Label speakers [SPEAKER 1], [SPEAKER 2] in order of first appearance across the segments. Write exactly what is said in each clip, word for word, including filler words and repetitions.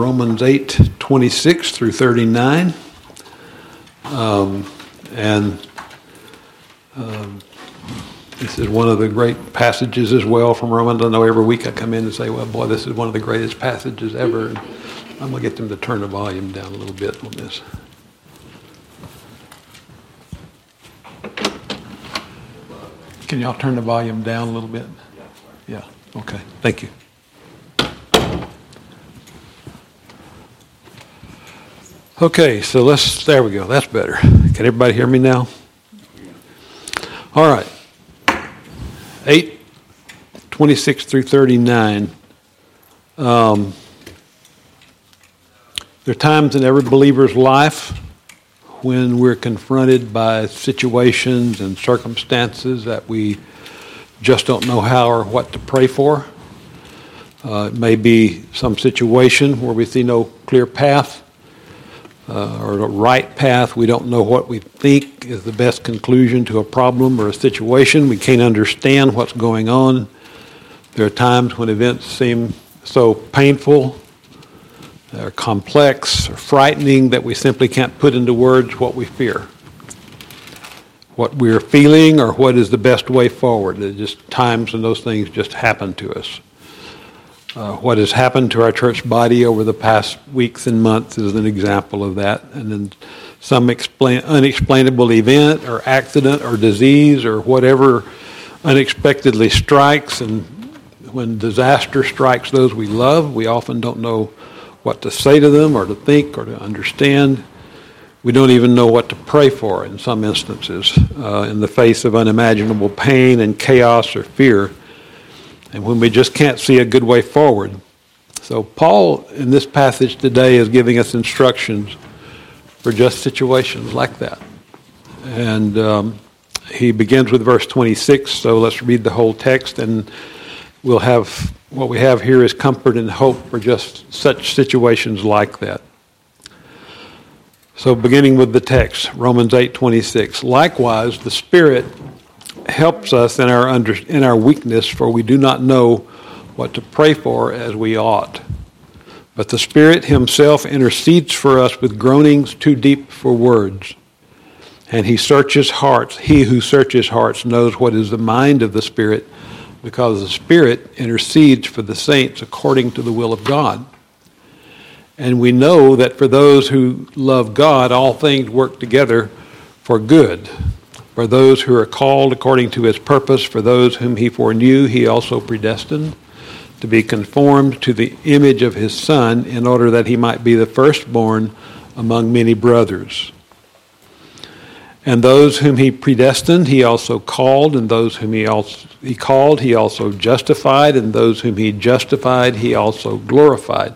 [SPEAKER 1] Romans eight, twenty-six through thirty-nine. Um, and um, this is one of the great passages as well from Romans. I know every week I come in and say, well, boy, this is one of the greatest passages ever. And I'm going to get them to turn the volume down a little bit on this. Can y'all turn the volume down a little bit? Yeah, okay. Thank you. Okay, so let's, there we go. That's better. Can everybody hear me now? All right. eight, twenty-six through thirty-nine. Um, there are times in every believer's life when we're confronted by situations and circumstances that we just don't know how or what to pray for. Uh, it may be some situation where we see no clear path uh, or a right path. We don't know what we think is the best conclusion to a problem or a situation. We can't understand what's going on. There are times when events seem so painful, or complex, or frightening that we simply can't put into words what we fear, what we're feeling, or what is the best way forward. There's just times when those things just happen to us. Uh, what has happened to our church body over the past weeks and months is an example of that. And then some explain, unexplainable event or accident or disease or whatever unexpectedly strikes. And when disaster strikes those we love, we often don't know what to say to them or to think or to understand. We don't even know what to pray for in some instances uh, in the face of unimaginable pain and chaos or fear, and when we just can't see a good way forward. So Paul, in this passage today, is giving us instructions for just situations like that. And um, he begins with verse twenty-six, so let's read the whole text, and we'll have, what we have here is comfort and hope for just such situations like that. So beginning with the text, Romans eight twenty-six. Likewise, the Spirit helps us in our under, in our weakness, for we do not know what to pray for as we ought. But the Spirit himself intercedes for us with groanings too deep for words. And he searches hearts. He who searches hearts knows what is the mind of the Spirit, because the Spirit intercedes for the saints according to the will of God. And we know that for those who love God, all things work together for good. For those who are called according to his purpose, for those whom he foreknew, he also predestined to be conformed to the image of his Son, in order that he might be the firstborn among many brothers. And those whom he predestined, he also called, and those whom he also he called, he also justified, and those whom he justified, he also glorified.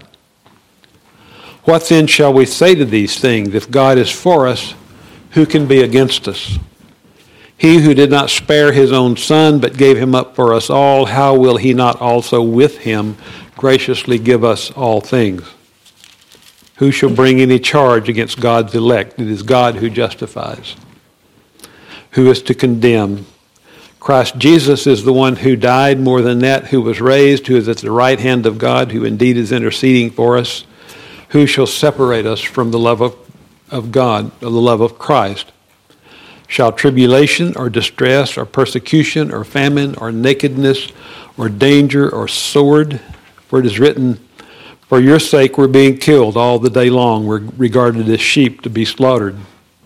[SPEAKER 1] What then shall we say to these things? If God is for us, who can be against us? He who did not spare his own Son, but gave him up for us all, how will he not also with him graciously give us all things? Who shall bring any charge against God's elect? It is God who justifies. Who is to condemn? Christ Jesus is the one who died, more than that, who was raised, who is at the right hand of God, who indeed is interceding for us. Who shall separate us from the love of, of God, of the love of Christ? Shall tribulation or distress or persecution or famine or nakedness or danger or sword? For it is written, for your sake we're being killed all the day long. We're regarded as sheep to be slaughtered.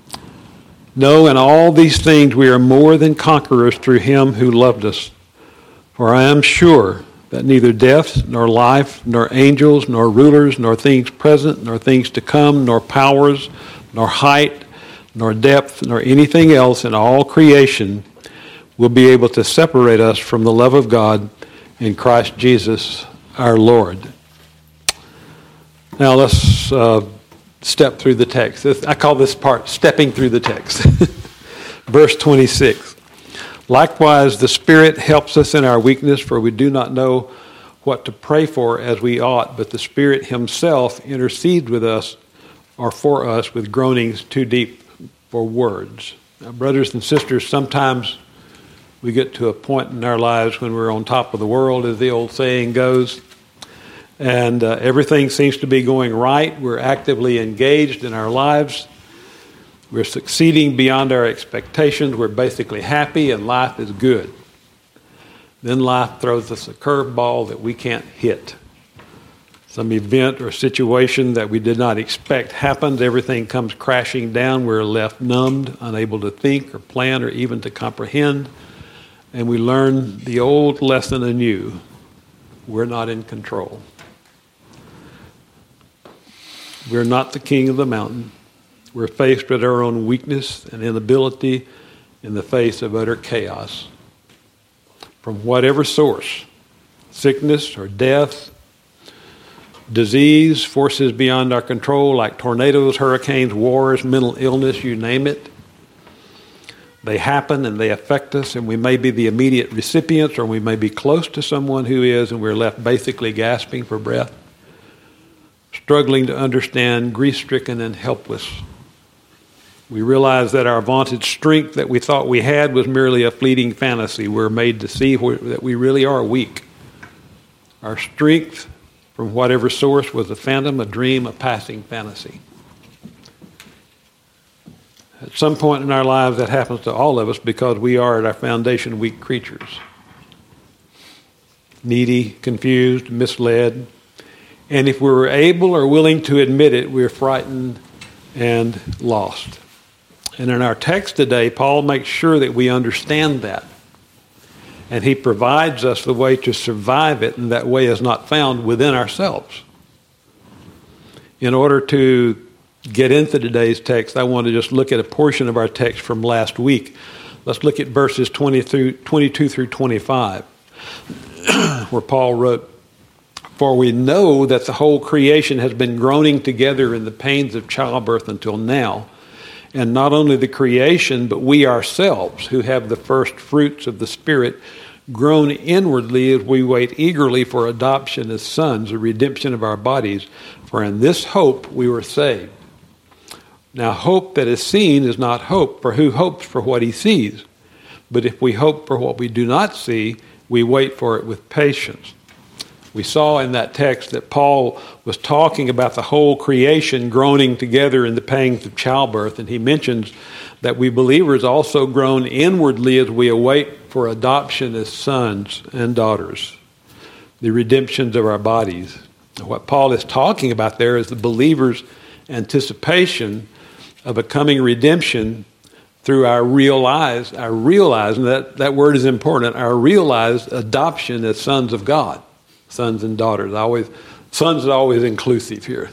[SPEAKER 1] No, in all these things we are more than conquerors through him who loved us. For I am sure that neither death, nor life, nor angels, nor rulers, nor things present, nor things to come, nor powers, nor height, nor depth, nor anything else in all creation will be able to separate us from the love of God in Christ Jesus our Lord. Now let's uh, step through the text. I call this part stepping through the text. Verse twenty-six. Likewise, the Spirit helps us in our weakness, for we do not know what to pray for as we ought, but the Spirit himself intercedes with us or for us with groanings too deep for words. Now, brothers and sisters, sometimes we get to a point in our lives when we're on top of the world, as the old saying goes, And uh, everything seems to be going right. We're actively engaged in our lives. We're succeeding beyond our expectations. We're basically happy and life is good. Then life throws us a curveball that we can't hit. Some event or situation that we did not expect happens. Everything comes crashing down. We're left numbed, unable to think or plan or even to comprehend. And we learn the old lesson anew. We're not in control. We're not the king of the mountain. We're faced with our own weakness and inability in the face of utter chaos. From whatever source, sickness or death, disease, forces beyond our control like tornadoes, hurricanes, wars, mental illness, you name it. They happen and they affect us, and we may be the immediate recipients or we may be close to someone who is, and we're left basically gasping for breath, struggling to understand, grief-stricken and helpless. We realize that our vaunted strength that we thought we had was merely a fleeting fantasy. We're made to see that we really are weak. Our strength from whatever source was a phantom, a dream, a passing fantasy. At some point in our lives, that happens to all of us because we are at our foundation weak creatures. Needy, confused, misled. And if we were able or willing to admit it, we're frightened and lost. And in our text today, Paul makes sure that we understand that. And he provides us the way to survive it, and that way is not found within ourselves. In order to get into today's text, I want to just look at a portion of our text from last week. Let's look at verses twenty through, twenty-two through twenty-five, where Paul wrote, "For we know that the whole creation has been groaning together in the pains of childbirth until now. And not only the creation, but we ourselves, who have the first fruits of the Spirit, groan inwardly as we wait eagerly for adoption as sons, the redemption of our bodies. For in this hope we were saved. Now hope that is seen is not hope, for who hopes for what he sees? But if we hope for what we do not see, we wait for it with patience." We saw in that text that Paul was talking about the whole creation groaning together in the pangs of childbirth, and he mentions that we believers also groan inwardly as we await for adoption as sons and daughters, the redemptions of our bodies. What Paul is talking about there is the believer's anticipation of a coming redemption through our realized, our realized, and that, that word is important, our realized adoption as sons of God. Sons and daughters. I always, sons is always inclusive here.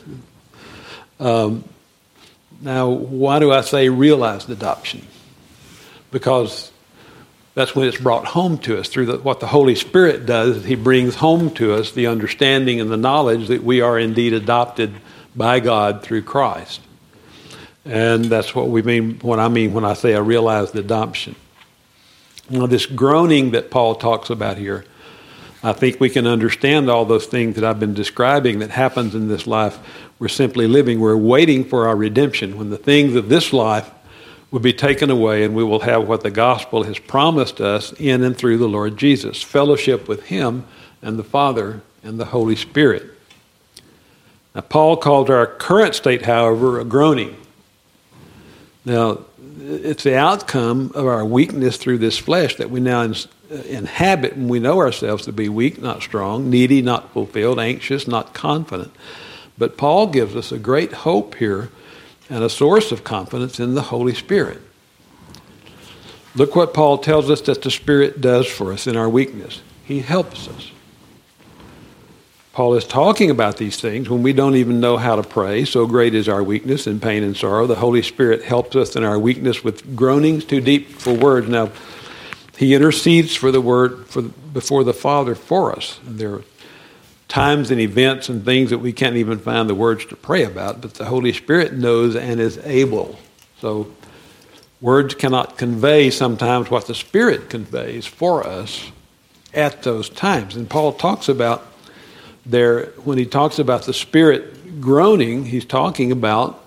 [SPEAKER 1] Um, now, why do I say realized adoption? Because that's when it's brought home to us through the, what the Holy Spirit does. He brings home to us the understanding and the knowledge that we are indeed adopted by God through Christ. And that's what we mean, what I mean when I say a realized adoption. Now, this groaning that Paul talks about here, I think we can understand all those things that I've been describing that happens in this life. We're simply living. We're waiting for our redemption, when the things of this life will be taken away and we will have what the gospel has promised us in and through the Lord Jesus, fellowship with him and the Father and the Holy Spirit. Now, Paul called our current state, however, a groaning. Now, it's the outcome of our weakness through this flesh that we now inhabit, and we know ourselves to be weak, not strong, needy, not fulfilled, anxious, not confident. But Paul gives us a great hope here and a source of confidence in the Holy Spirit. Look what Paul tells us that the Spirit does for us in our weakness. He helps us. Paul is talking about these things when we don't even know how to pray. So great is our weakness and pain and sorrow. The Holy Spirit helps us in our weakness with groanings too deep for words. Now, he intercedes for the word for before the Father for us. And there are times and events and things that we can't even find the words to pray about, but the Holy Spirit knows and is able. So words cannot convey sometimes what the Spirit conveys for us at those times. And Paul talks about there, when he talks about the Spirit groaning, he's talking about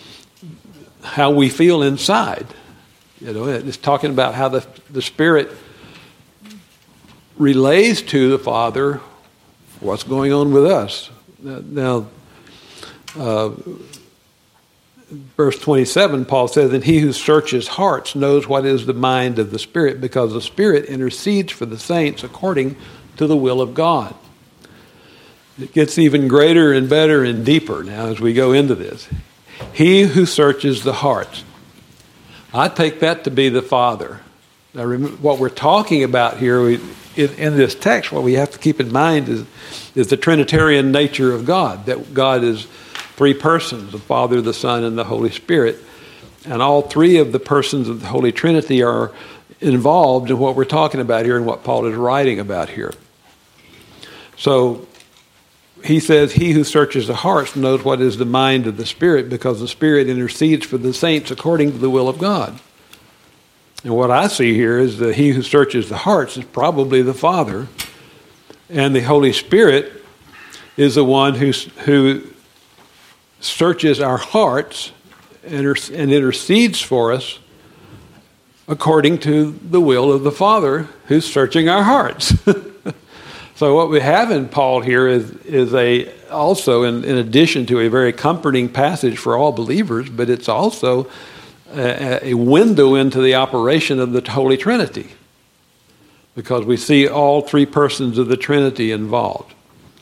[SPEAKER 1] how we feel inside. You know, it's talking about how the, the Spirit relays to the Father what's going on with us. Now, uh, verse twenty-seven, Paul says, and he who searches hearts knows what is the mind of the Spirit, because the Spirit intercedes for the saints according to the will of God. It gets even greater and better and deeper now as we go into this. He who searches the hearts. I take that to be the Father. Now, remember, what we're talking about here we, in, in this text, what we have to keep in mind is, is the Trinitarian nature of God, that God is three persons, the Father, the Son, and the Holy Spirit. And all three of the persons of the Holy Trinity are involved in what we're talking about here and what Paul is writing about here. So he says, he who searches the hearts knows what is the mind of the Spirit, because the Spirit intercedes for the saints according to the will of God. And what I see here is that he who searches the hearts is probably the Father, and the Holy Spirit is the one who, who searches our hearts and intercedes for us according to the will of the Father who's searching our hearts. So what we have in Paul here is, is a also, in, in addition to a very comforting passage for all believers, but it's also a, a window into the operation of the Holy Trinity, because we see all three persons of the Trinity involved.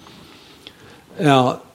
[SPEAKER 1] Now,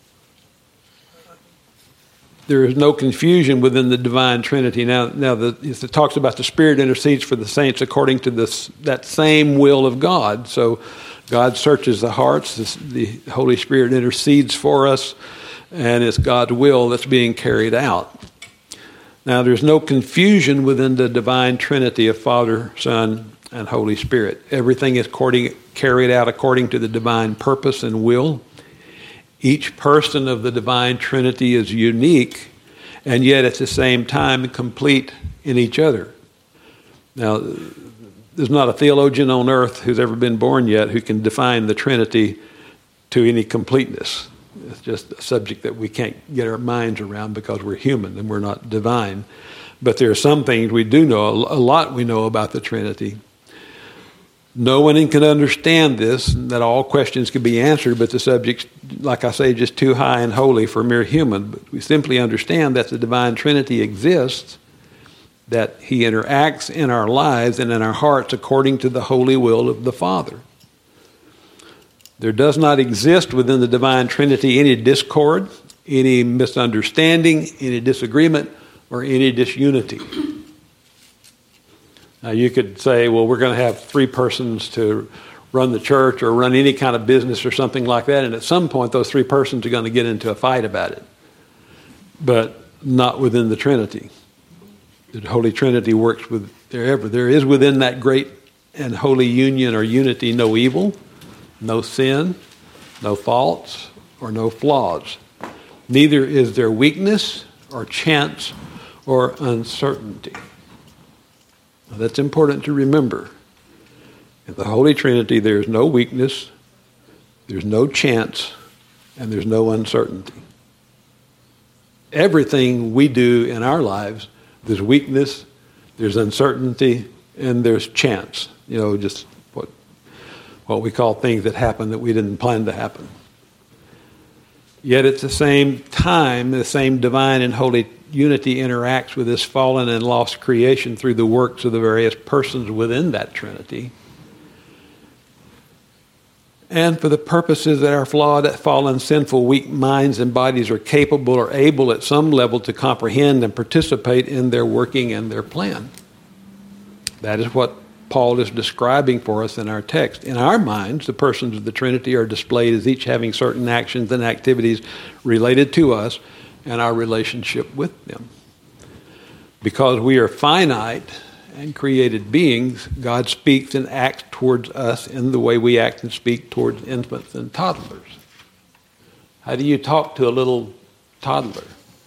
[SPEAKER 1] there is no confusion within the divine Trinity. Now, now the, it talks about the Spirit intercedes for the saints according to this, that same will of God. So God searches the hearts, the Holy Spirit intercedes for us, and it's God's will that's being carried out. Now, there's no confusion within the divine Trinity of Father, Son, and Holy Spirit. Everything is according, carried out according to the divine purpose and will. Each person of the divine Trinity is unique, and yet at the same time complete in each other. Now, there's not a theologian on earth who's ever been born yet who can define the Trinity to any completeness. It's just a subject that we can't get our minds around because we're human and we're not divine. But there are some things we do know, a lot we know about the Trinity. No one can understand this, and that all questions can be answered, but the subject's, like I say, just too high and holy for mere human. But we simply understand that the divine Trinity exists, that he interacts in our lives and in our hearts according to the holy will of the Father. There does not exist within the divine Trinity any discord, any misunderstanding, any disagreement, or any disunity. Now, you could say, well, we're going to have three persons to run the church or run any kind of business or something like that, and at some point those three persons are going to get into a fight about it. But not within the Trinity. The Holy Trinity works with wherever. There is within that great and holy union or unity no evil, no sin, no faults, or no flaws. Neither is there weakness or chance or uncertainty. Now, that's important to remember. In the Holy Trinity, there is no weakness, there's no chance, and there's no uncertainty. Everything we do in our lives, there's weakness, there's uncertainty, and there's chance. You know, just what what we call things that happen that we didn't plan to happen. Yet at the same time, the same divine and holy unity interacts with this fallen and lost creation through the works of the various persons within that Trinity. And for the purposes that our flawed, fallen, sinful, weak minds and bodies are capable or able at some level to comprehend and participate in their working and their plan. That is what Paul is describing for us in our text. In our minds, the persons of the Trinity are displayed as each having certain actions and activities related to us and our relationship with them. Because we are finite and created beings, God speaks and acts towards us in the way we act and speak towards infants and toddlers. How do you talk to a little toddler?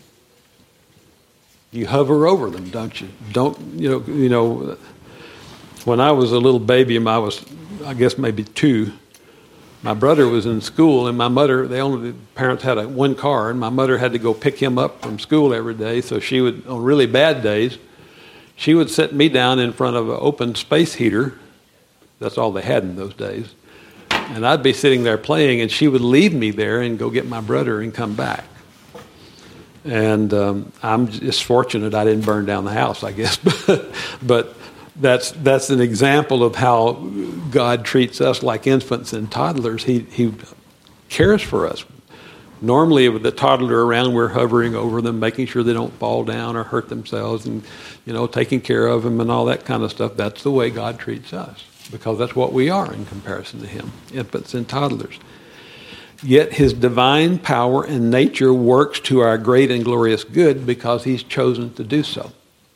[SPEAKER 1] You hover over them, don't you? Don't you know? You know. When I was a little baby, I was, I guess, maybe two. My brother was in school, and my mother, they only, the parents had a, one car, and my mother had to go pick him up from school every day. So she would, on really bad days, she would sit me down in front of an open space heater. That's all they had in those days. And I'd be sitting there playing, and she would leave me there and go get my brother and come back. And um, I'm just fortunate I didn't burn down the house, I guess. but but that's that's an example of how God treats us like infants and toddlers. He He cares for us. Normally, with the toddler around, we're hovering over them, making sure they don't fall down or hurt themselves, and you know, taking care of them and all that kind of stuff. That's the way God treats us, because that's what we are in comparison to Him, infants and toddlers. Yet His divine power and nature works to our great and glorious good because He's chosen to do so.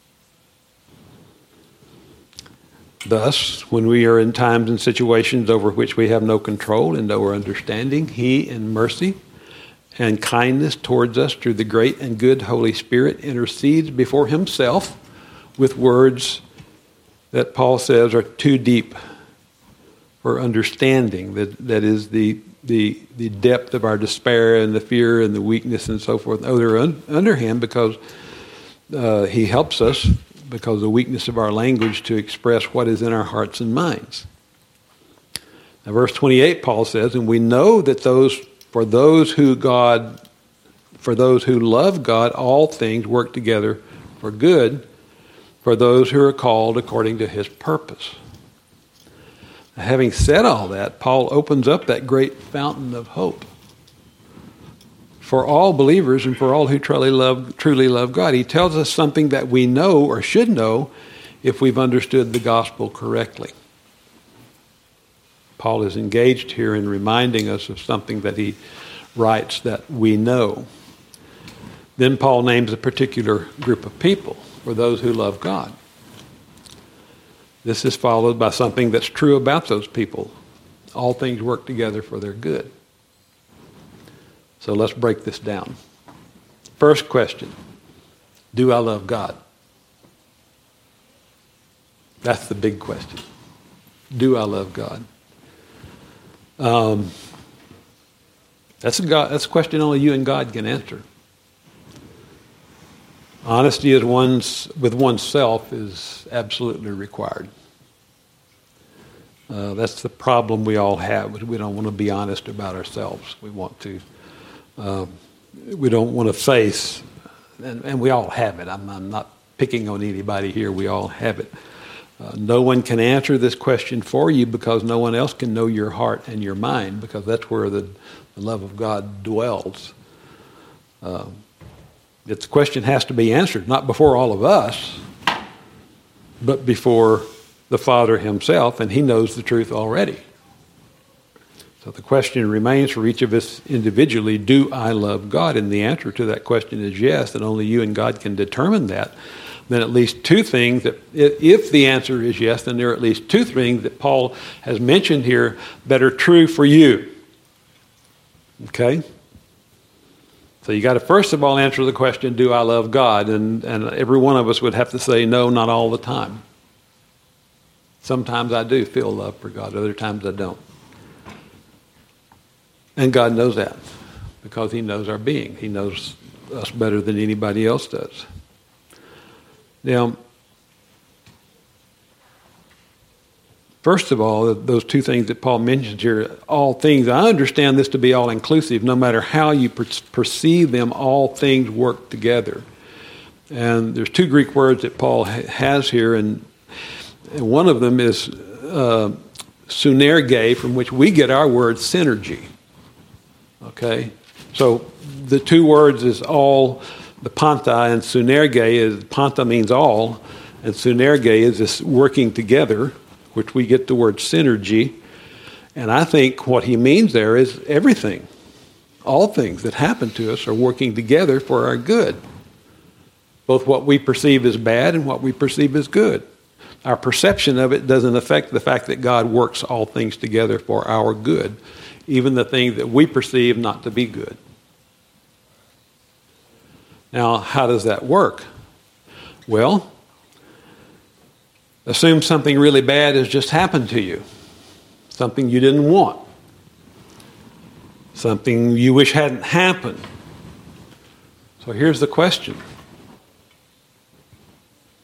[SPEAKER 1] Thus, when we are in times and situations over which we have no control and no understanding, He, in mercy and kindness towards us through the great and good Holy Spirit, intercedes before Himself with words that Paul says are too deep for understanding. That that is the the the depth of our despair and the fear and the weakness and so forth. Oh, they're un, under Him because uh, He helps us, because of the weakness of our language, to express what is in our hearts and minds. Now, verse twenty-eight, Paul says, "And we know that those for those who God, for those who love God, all things work together for good, for those who are called according to His purpose." Now, having said all that, Paul opens up that great fountain of hope for all believers and for all who truly love, truly love God. He tells us something that we know or should know if we've understood the gospel correctly. Paul is engaged here in reminding us of something that he writes that we know. Then Paul names a particular group of people, for those who love God. This is followed by something that's true about those people. All things work together for their good. So let's break this down. First question, do I love God? That's the big question. Do I love God? Um, that's a God, that's a question only you and God can answer. Honesty is one's, with oneself is absolutely required. Uh, that's the problem we all have. We don't want to be honest about ourselves. We want to. Uh, we don't want to face, and, and we all have it. I'm, I'm not picking on anybody here. We all have it. Uh, no one can answer this question for you because no one else can know your heart and your mind, because that's where the, the love of God dwells. Uh, This question has to be answered, not before all of us, but before the Father Himself, and He knows the truth already. So the question remains for each of us individually, do I love God? And the answer to that question is yes, and only you and God can determine that. Then at least two things, that if the answer is yes, then there are at least two things that Paul has mentioned here that are true for you. Okay? So you got to first of all answer the question, do I love God? And, and every one of us would have to say no, not all the time. Sometimes I do feel love for God, other times I don't. And God knows that because He knows our being. He knows us better than anybody else does. Now, first of all, those two things that Paul mentions here, all things, I understand this to be all-inclusive. No matter how you per- perceive them, all things work together. And there's two Greek words that Paul ha- has here, and, and one of them is uh, synerge, from which we get our word synergy. Okay? So the two words is all, the panta, and synerge is, panta means all, and synerge is this working together, which we get the word synergy. And I think what he means there is everything. All things that happen to us are working together for our good. Both what we perceive as bad and what we perceive as good. Our perception of it doesn't affect the fact that God works all things together for our good, even the things that we perceive not to be good. Now, how does that work? Well, assume something really bad has just happened to you. Something you didn't want. Something you wish hadn't happened. So here's the question.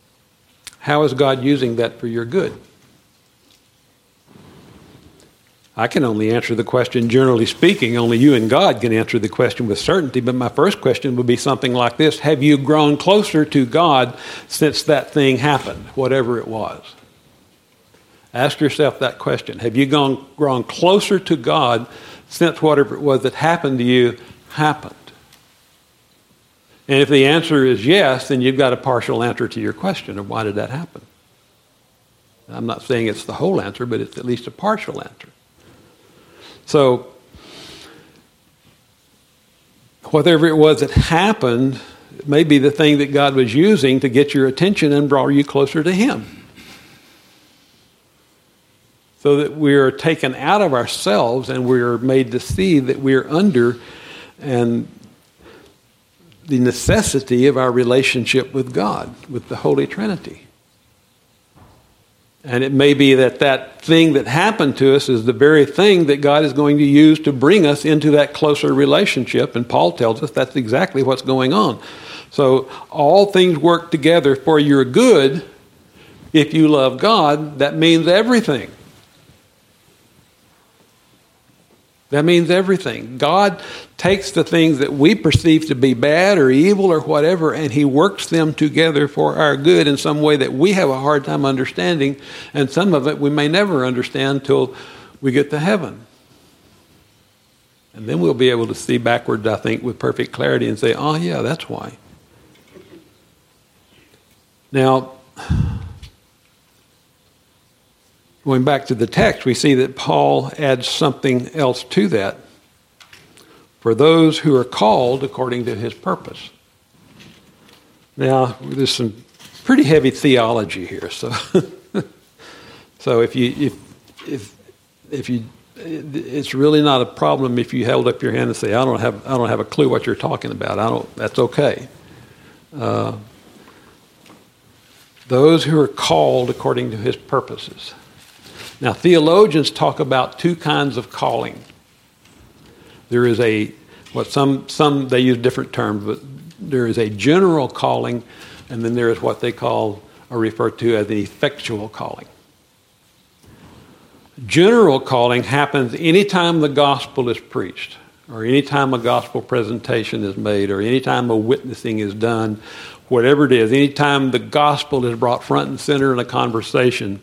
[SPEAKER 1] How is God using that for your good? I can only answer the question, generally speaking. Only you and God can answer the question with certainty. But my first question would be something like this. Have you grown closer to God since that thing happened, whatever it was? Ask yourself that question. Have you gone, grown closer to God since whatever it was that happened to you happened? And if the answer is yes, then you've got a partial answer to your question of why did that happen? I'm not saying it's the whole answer, but it's at least a partial answer. So, whatever it was that happened may be the thing that God was using to get your attention and draw you closer to Him. So that we are taken out of ourselves and we are made to see that we are under and the necessity of our relationship with God, with the Holy Trinity. And it may be that that thing that happened to us is the very thing that God is going to use to bring us into that closer relationship. And Paul tells us that's exactly what's going on. So all things work together for your good. If you love God, that means everything. That means everything. God takes the things that we perceive to be bad or evil or whatever, and He works them together for our good in some way that we have a hard time understanding, and some of it we may never understand till we get to heaven. And then we'll be able to see backwards, I think, with perfect clarity and say, oh yeah, that's why. Now, going back to the text, we see that Paul adds something else to that. For those who are called according to His purpose. Now, there's some pretty heavy theology here. So, so if you if if if you, it's really not a problem if you held up your hand and say, "I don't have I don't have a clue what you're talking about." I don't. That's okay. Uh, those who are called according to His purposes. Now, theologians talk about two kinds of calling. There is a, what some, some they use different terms, but there is a general calling, and then there is what they call, or refer to as an effectual calling. General calling happens anytime the gospel is preached, or anytime a gospel presentation is made, or anytime a witnessing is done, whatever it is, anytime the gospel is brought front and center in a conversation.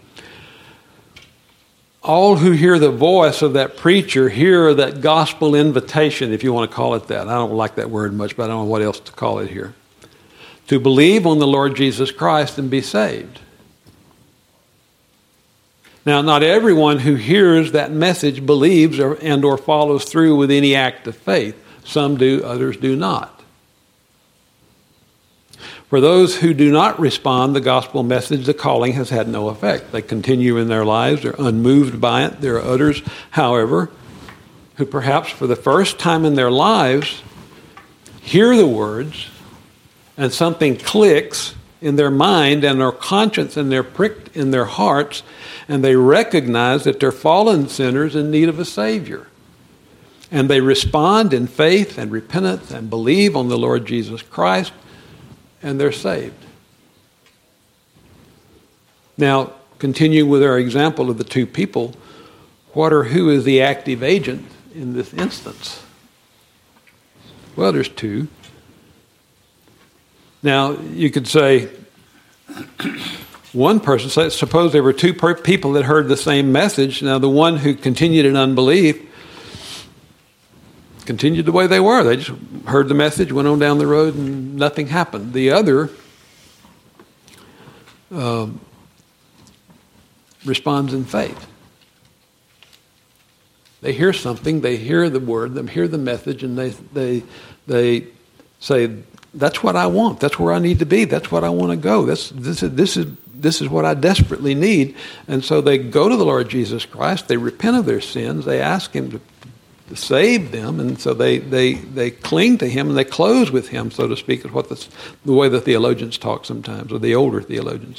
[SPEAKER 1] All who hear the voice of that preacher hear that gospel invitation, if you want to call it that. I don't like that word much, but I don't know what else to call it here. To believe on the Lord Jesus Christ and be saved. Now, not everyone who hears that message believes or, and or follows through with any act of faith. Some do, others do not. For those who do not respond, the gospel message, the calling, has had no effect. They continue in their lives. They're unmoved by it. There are others, however, who perhaps for the first time in their lives hear the words and something clicks in their mind and their conscience and they're pricked in their hearts, and they recognize that they're fallen sinners in need of a Savior. And they respond in faith and repentance and believe on the Lord Jesus Christ, and they're saved. Now, continuing with our example of the two people, what or who is the active agent in this instance? Well, there's two. Now, you could say, one person, say, suppose there were two per- people that heard the same message. Now, the one who continued in unbelief continued the way they were. They just heard the message, went on down the road, and nothing happened. The other um, responds in faith. They hear something, they hear the word, they hear the message, and they they they say, "That's what I want. That's where I need to be. That's what I want to go. That's this is this is this is what I desperately need." And so they go to the Lord Jesus Christ. They repent of their sins. They ask Him to to save them, and so they, they, they cling to Him and they close with Him, so to speak, is what the, the way the theologians talk sometimes, or the older theologians.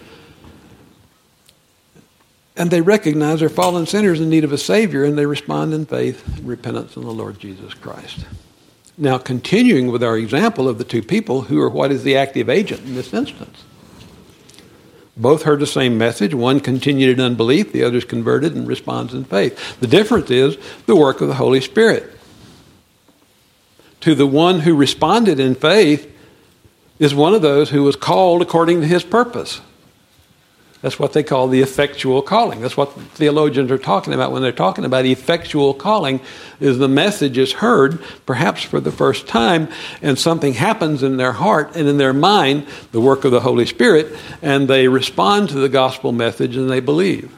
[SPEAKER 1] And they recognize they're fallen sinners in need of a Savior, and they respond in faith and repentance in the Lord Jesus Christ. Now, continuing with our example of the two people who are what is the active agent in this instance. Both heard the same message. One continued in unbelief. The other's converted and responds in faith. The difference is the work of the Holy Spirit. To the one who responded in faith is one of those who was called according to his purpose. That's what they call the effectual calling. That's what theologians are talking about when they're talking about effectual calling, is the message is heard, perhaps for the first time, and something happens in their heart and in their mind, the work of the Holy Spirit, and they respond to the gospel message and they believe.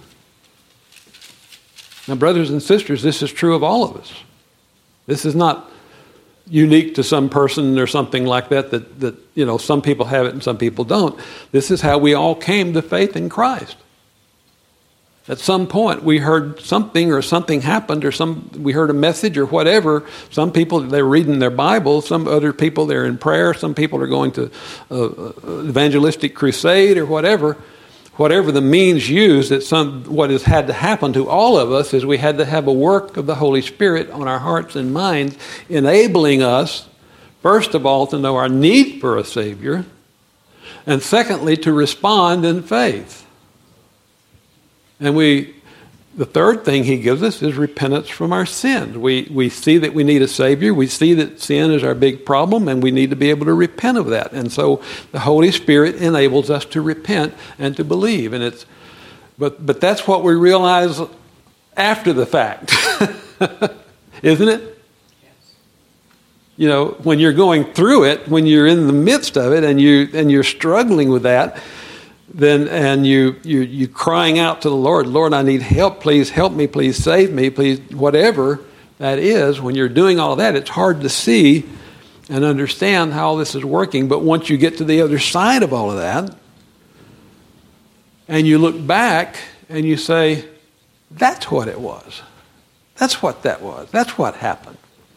[SPEAKER 1] Now, brothers and sisters, this is true of all of us. This is not unique to some person or something like that, that, that, you know, some people have it and some people don't. This is how we all came to faith in Christ. At some point, we heard something or something happened or some we heard a message or whatever. Some people, they're reading their Bible. Some other people, they're in prayer. Some people are going to uh, evangelistic crusade or whatever. Whatever the means used, that some what has had to happen to all of us is we had to have a work of the Holy Spirit on our hearts and minds, enabling us, first of all, to know our need for a Savior, and secondly, to respond in faith. And we, the third thing he gives us is repentance from our sins. We we see that we need a Savior. We see that sin is our big problem, and we need to be able to repent of that. And so the Holy Spirit enables us to repent and to believe. And it's, but but that's what we realize after the fact, isn't it? You know, when you're going through it, when you're in the midst of it, and you and you're struggling with that. Then and you you you crying out to the Lord, Lord, I need help. Please help me. Please save me. Please, whatever that is. When you're doing all of that, it's hard to see and understand how this is working. But once you get to the other side of all of that, and you look back and you say, that's what it was. That's what that was. That's what happened.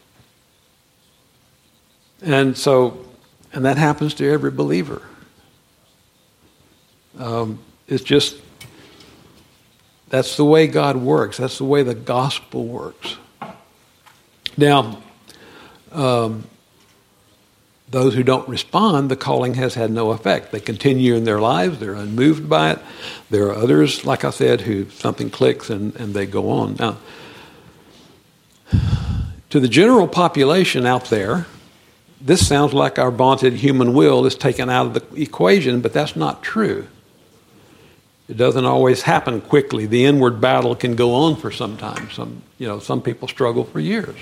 [SPEAKER 1] And so, and that happens to every believer. Um, it's just, that's the way God works. That's the way the gospel works. Now, um, those who don't respond, the calling has had no effect. They continue in their lives. They're unmoved by it. There are others, like I said, who something clicks and, and they go on. Now, to the general population out there, this sounds like our vaunted human will is taken out of the equation, but that's not true. It doesn't always happen quickly. The inward battle can go on for some time. Some, you know, some people struggle for years.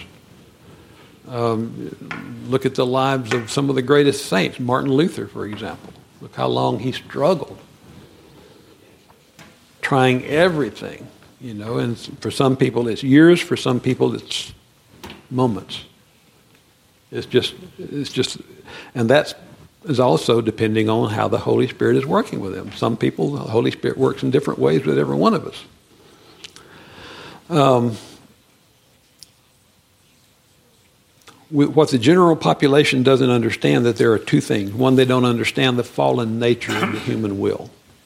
[SPEAKER 1] Um, look at the lives of some of the greatest saints. Martin Luther, for example. Look how long he struggled, trying everything. You know, and for some people it's years. For some people it's moments. It's just, it's just, and that's. Is also depending on how the Holy Spirit is working with them. Some people, the Holy Spirit works in different ways with every one of us. Um, what the general population doesn't understand, that there are two things. One, they don't understand the fallen nature of the human will.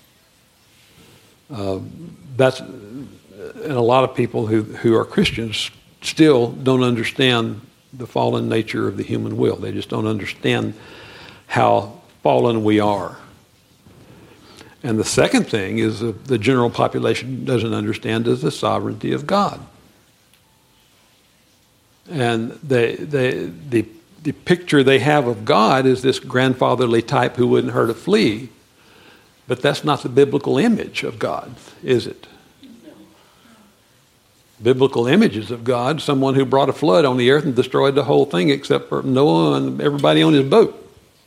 [SPEAKER 1] Uh, that's, and a lot of people who, who are Christians still don't understand the fallen nature of the human will. They just don't understand how fallen we are. And the second thing is that the general population doesn't understand is the sovereignty of God. And they, they, the, the picture they have of God is this grandfatherly type who wouldn't hurt a flea. But that's not the biblical image of God, is it? No. Biblical images of God, someone who brought a flood on the earth and destroyed the whole thing except for Noah and everybody on his boat.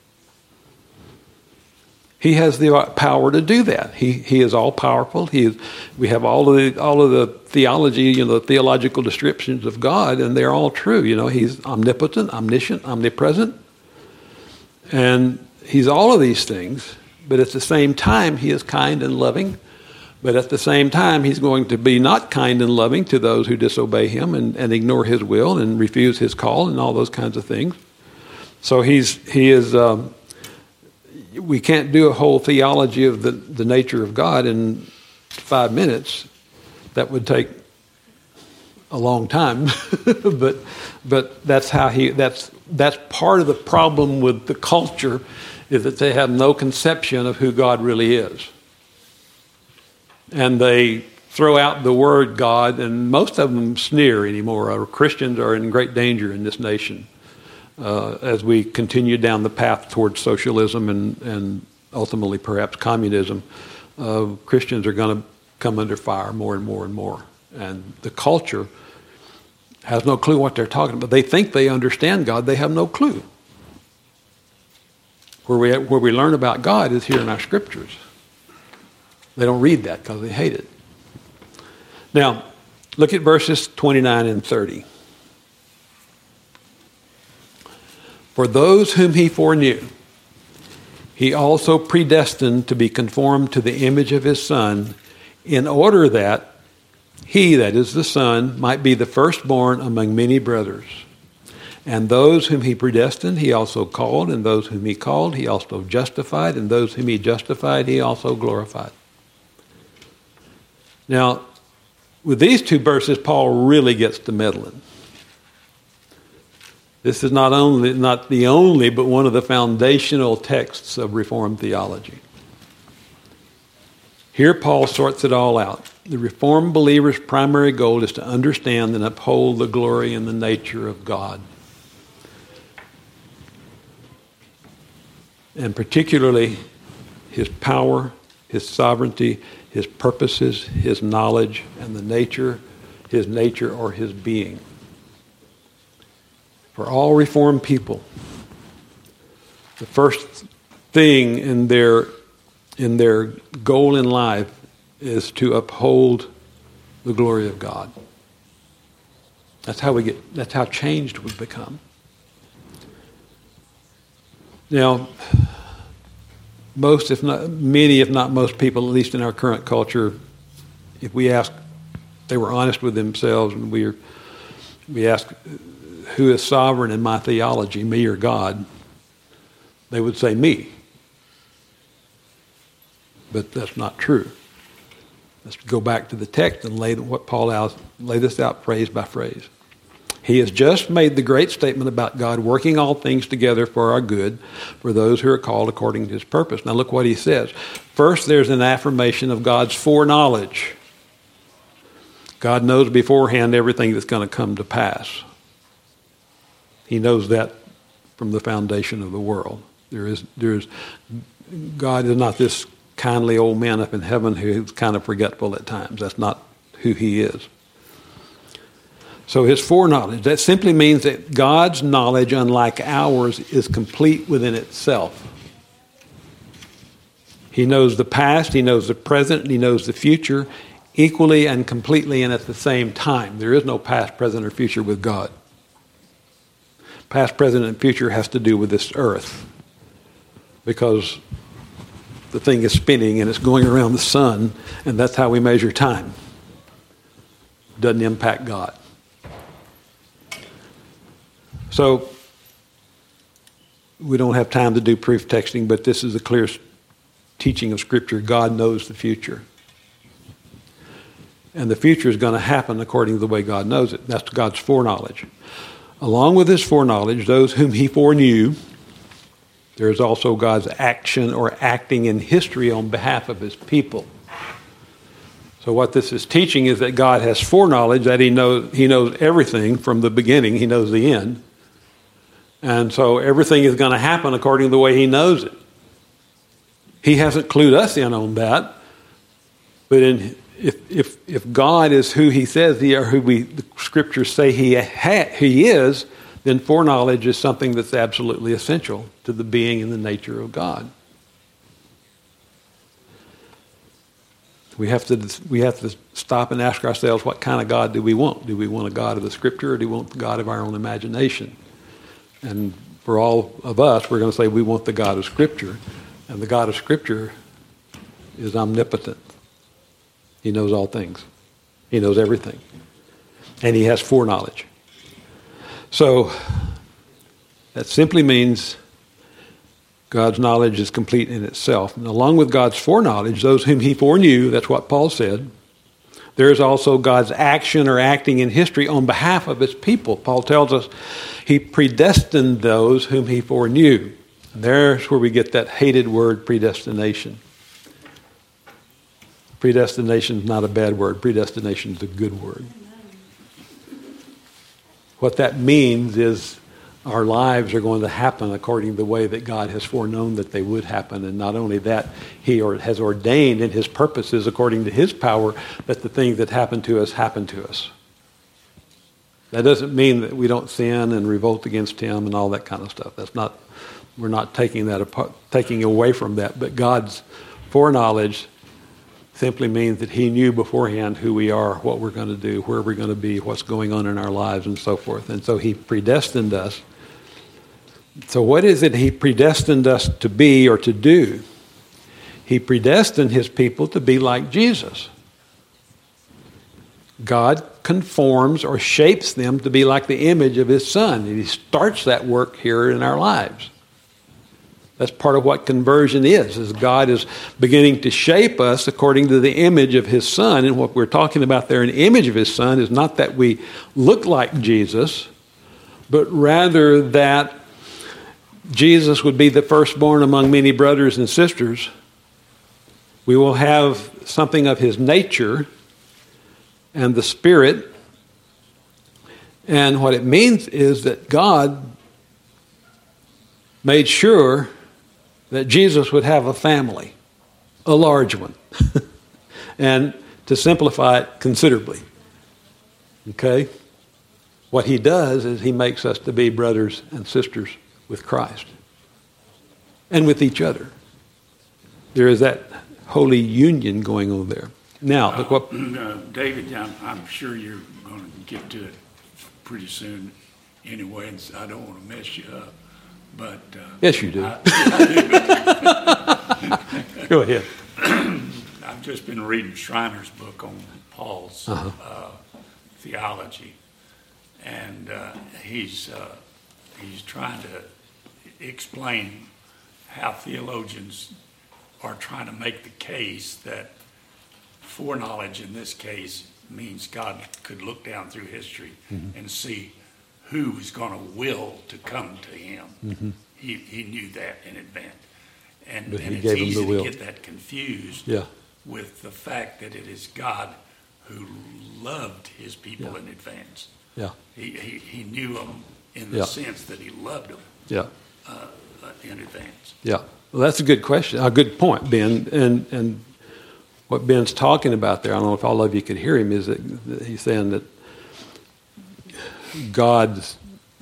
[SPEAKER 1] He has the power to do that. He he is all powerful. He is, we have all of the all of the theology, you know, the theological descriptions of God, and they're all true. You know, he's omnipotent, omniscient, omnipresent, and he's all of these things. But at the same time, he is kind and loving. But at the same time, he's going to be not kind and loving to those who disobey him and, and ignore his will and refuse his call and all those kinds of things. So he's he is. Um, We can't do a whole theology of the, the nature of God in five minutes. That would take a long time. but but that's how he that's that's part of the problem with the culture, is that they have no conception of who God really is. and they throw out the word God, and most of them sneer anymore. Our Christians are in great danger in this nation uh, as we continue down the path towards socialism and, and ultimately perhaps communism. Uh, Christians are going to come under fire more and more and more. And the culture has no clue what they're talking about. They think they understand God. They have no clue. Where we, where we learn about God is here in our scriptures. They don't read that because they hate it. Now, look at verses twenty-nine and thirty. For those whom he foreknew, he also predestined to be conformed to the image of his Son, in order that he, that is the Son, might be the firstborn among many brothers. And those whom he predestined, he also called, and those whom he called, he also justified, and those whom he justified, he also glorified. Now, with these two verses, Paul really gets to meddling. This is not only not the only, but one of the foundational texts of Reformed theology. Here Paul sorts it all out. The Reformed believer's primary goal is to understand and uphold the glory and the nature of God. And particularly his power, his sovereignty, his purposes, his knowledge, and the nature, his nature or his being. For all Reformed people, the first thing in their in their goal in life is to uphold the glory of God. That's how we get. That's how changed we become. Now, most, if not many, if not most people, at least in our current culture, if we ask, they were honest with themselves, and we we ask, who is sovereign in my theology, me or God? They would say me. But that's not true. Let's go back to the text and lay what Paul out, lay this out phrase by phrase. He has just made the great statement about God working all things together for our good, for those who are called according to his purpose. Now look what he says. First, there's an affirmation of God's foreknowledge. God knows beforehand everything that's going to come to pass. He knows that from the foundation of the world. There is, there is, God is not this kindly old man up in heaven who's kind of forgetful at times. That's not who he is. So his foreknowledge, that simply means that God's knowledge, unlike ours, is complete within itself. He knows the past, he knows the present, and he knows the future equally and completely and at the same time. There is no past, present, or future with God. Past, present, and future has to do with this earth, because the thing is spinning and it's going around the sun, and that's how we measure time. Doesn't impact God. So we don't have time to do proof texting, but this is the clear teaching of Scripture. God knows the future. And the future is going to happen according to the way God knows it. That's God's foreknowledge. Along with his foreknowledge, those whom he foreknew, there is also God's action or acting in history on behalf of his people. So what this is teaching is that God has foreknowledge, that he knows, he knows everything from the beginning. He knows the end. And so everything is going to happen according to the way he knows it. He hasn't clued us in on that. But in, if, if, if God is who he says he, or who we, the scriptures say he, ha, he is, then foreknowledge is something that's absolutely essential to the being and the nature of God. We have to we have to stop and ask ourselves, what kind of God do we want? Do we want a God of the Scripture, or do we want the God of our own imagination? And for all of us, we're going to say we want the God of Scripture. And the God of Scripture is omnipotent. He knows all things. He knows everything. And he has foreknowledge. So that simply means God's knowledge is complete in itself. And along with God's foreknowledge, those whom he foreknew, that's what Paul said, there is also God's action or acting in history on behalf of his people. Paul tells us he predestined those whom he foreknew. And there's where we get that hated word, predestination. Predestination is not a bad word. Predestination is a good word. What that means is our lives are going to happen according to the way that God has foreknown that they would happen. And not only that, he or has ordained in his purposes according to his power that the things that happen to us happen to us. That doesn't mean that we don't sin and revolt against him and all that kind of stuff. That's not, we're not taking that apart, taking away from that. But God's foreknowledge simply means that he knew beforehand who we are, what we're going to do, where we're going to be, what's going on in our lives, and so forth. And so he predestined us. So what is it he predestined us to be or to do? He predestined his people to be like Jesus. God conforms or shapes them to be like the image of his Son. And he starts that work here in our lives. That's part of what conversion is, is God is beginning to shape us according to the image of his Son. And what we're talking about there, an image of his Son, is not that we look like Jesus, but rather that Jesus would be the firstborn among many brothers and sisters. We will have something of his nature and the Spirit. And what it means is that God made sure that Jesus would have a family, a large one, and to simplify it considerably. Okay? What he does is he makes us to be brothers and sisters with Christ and with each other. There is that holy union going on there. Now, look what...
[SPEAKER 2] Uh, uh, David, I'm, I'm sure you're going to get to it pretty soon anyway, and I don't want to mess you up. But uh,
[SPEAKER 1] yes, you do.
[SPEAKER 2] I,
[SPEAKER 1] Go ahead.
[SPEAKER 2] I've just been reading Schreiner's book on Paul's uh-huh. uh, theology, and uh, he's uh, he's trying to explain how theologians are trying to make the case that foreknowledge in this case means God could look down through history mm-hmm. and see who was going to will to come to him. Mm-hmm. He he knew that in advance. And, and it's easy to get that confused yeah. with the fact that it is God who loved his people yeah. in advance. Yeah. He, he he knew them in the yeah. sense that he loved them yeah. uh, uh, in advance.
[SPEAKER 1] Yeah. Well, that's a good question, a good point, Ben. And and what Ben's talking about there, I don't know if all of you could hear him, is that he's saying that God's,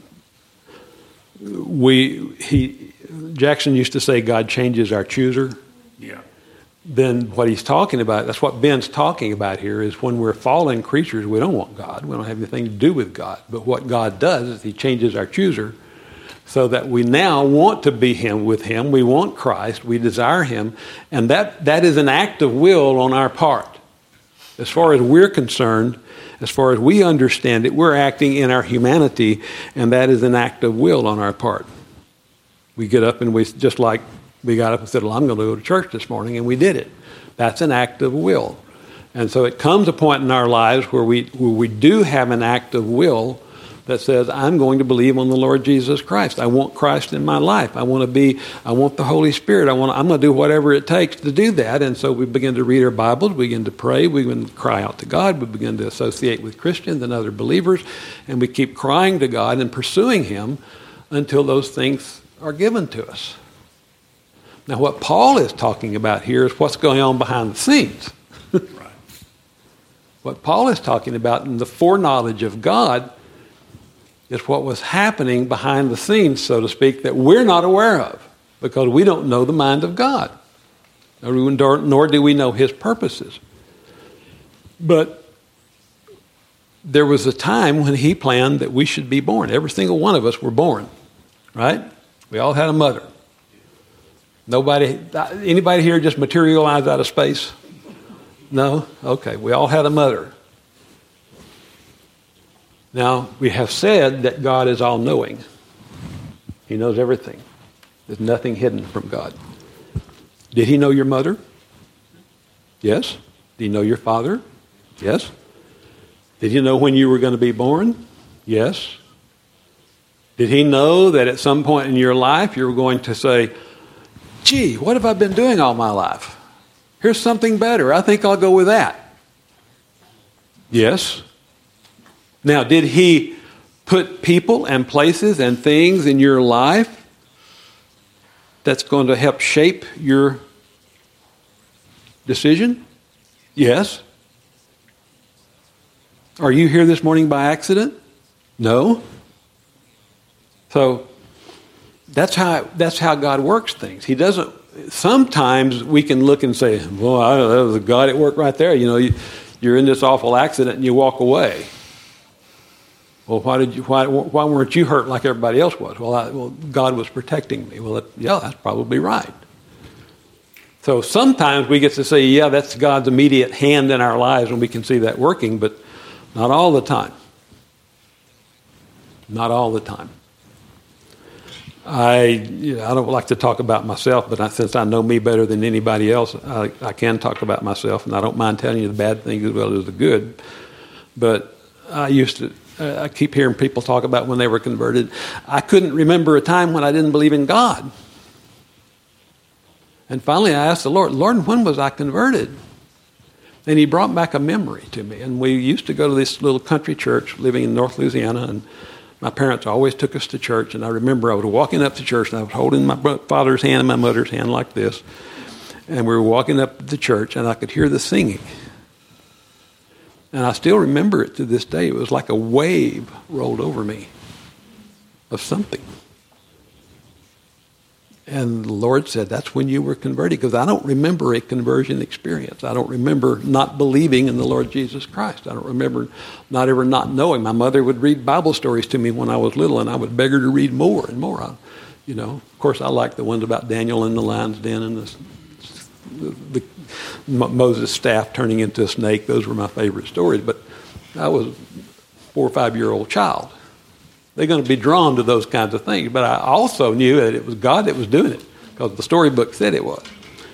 [SPEAKER 1] we, he, Jackson used to say God changes our chooser.
[SPEAKER 2] Yeah.
[SPEAKER 1] Then what he's talking about, that's what Ben's talking about here, is when we're fallen creatures, we don't want God. We don't have anything to do with God. But what God does is he changes our chooser so that we now want to be him with him. We want Christ. We desire him. And that, that is an act of will on our part. As far as we're concerned, as far as we understand it, we're acting in our humanity, and that is an act of will on our part. We get up and we, just like we got up and said, well, I'm going to go to church this morning, and we did it. That's an act of will. And so it comes a point in our lives where we, where we do have an act of will that says, I'm going to believe on the Lord Jesus Christ. I want Christ in my life. I want to be, I want the Holy Spirit. I want, I'm going to do whatever it takes to do that. And so we begin to read our Bibles, we begin to pray, we begin to cry out to God, we begin to associate with Christians and other believers, and we keep crying to God and pursuing him until those things are given to us. Now, what Paul is talking about here is what's going on behind the scenes. Right. What Paul is talking about in the foreknowledge of God is what was happening behind the scenes, so to speak, that we're not aware of because we don't know the mind of God, nor do we know his purposes. But there was a time when he planned that we should be born. Every single one of us were born, right? We all had a mother. Nobody, anybody here just materialized out of space? No? Okay, we all had a mother. Now, we have said that God is all-knowing. He knows everything. There's nothing hidden from God. Did he know your mother? Yes. Did he know your father? Yes. Did he know when you were going to be born? Yes. Did he know that at some point in your life you were going to say, gee, what have I been doing all my life? Here's something better. I think I'll go with that. Yes. Now, did he put people and places and things in your life that's going to help shape your decision? Yes. Are you here this morning by accident? No. So that's how that's how God works things. He doesn't. Sometimes we can look and say, "Well, I don't know, there was a God at work right there." You know, you, you're in this awful accident and you walk away. Well, why did you? Why why weren't you hurt like everybody else was? Well, I, well, God was protecting me. Well, that, yeah, that's probably right. So sometimes we get to say, "Yeah, that's God's immediate hand in our lives," and we can see that working, but not all the time. Not all the time. I you know, I don't like to talk about myself, but I, since I know me better than anybody else, I, I can talk about myself, and I don't mind telling you the bad things as well as the good. But I used to, uh, I keep hearing people talk about when they were converted. I couldn't remember a time when I didn't believe in God. And finally I asked the Lord, Lord, when was I converted? And he brought back a memory to me. And we used to go to this little country church living in North Louisiana, and my parents always took us to church. And I remember I was walking up to church, and I was holding my father's hand and my mother's hand like this. And we were walking up to the church, and I could hear the singing. And I still remember it to this day. It was like a wave rolled over me of something. And the Lord said, that's when you were converted, because I don't remember a conversion experience. I don't remember not believing in the Lord Jesus Christ. I don't remember not ever not knowing. My mother would read Bible stories to me when I was little, and I would beg her to read more and more. I, you know, of course, I like the ones about Daniel in the lion's den and the, the, the Moses' staff turning into a snake. Those were my favorite stories. But I was a four or five-year-old child. They're going to be drawn to those kinds of things. But I also knew that it was God that was doing it, because the storybook said it was.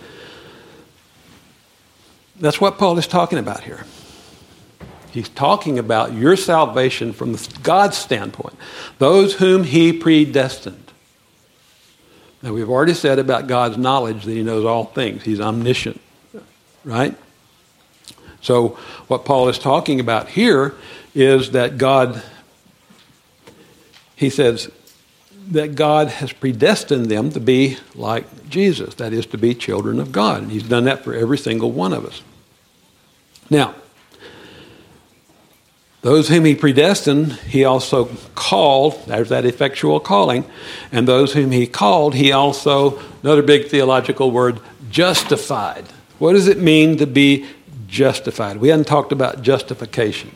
[SPEAKER 1] That's what Paul is talking about here. He's talking about your salvation from God's standpoint. Those whom he predestined. Now, we've already said about God's knowledge that he knows all things. He's omniscient, right? So what Paul is talking about here is that God... He says that God has predestined them to be like Jesus, that is, to be children of God. And he's done that for every single one of us. Now, those whom he predestined, he also called. There's that effectual calling. And those whom he called, he also, another big theological word, justified. What does it mean to be justified? We hadn't talked about justification.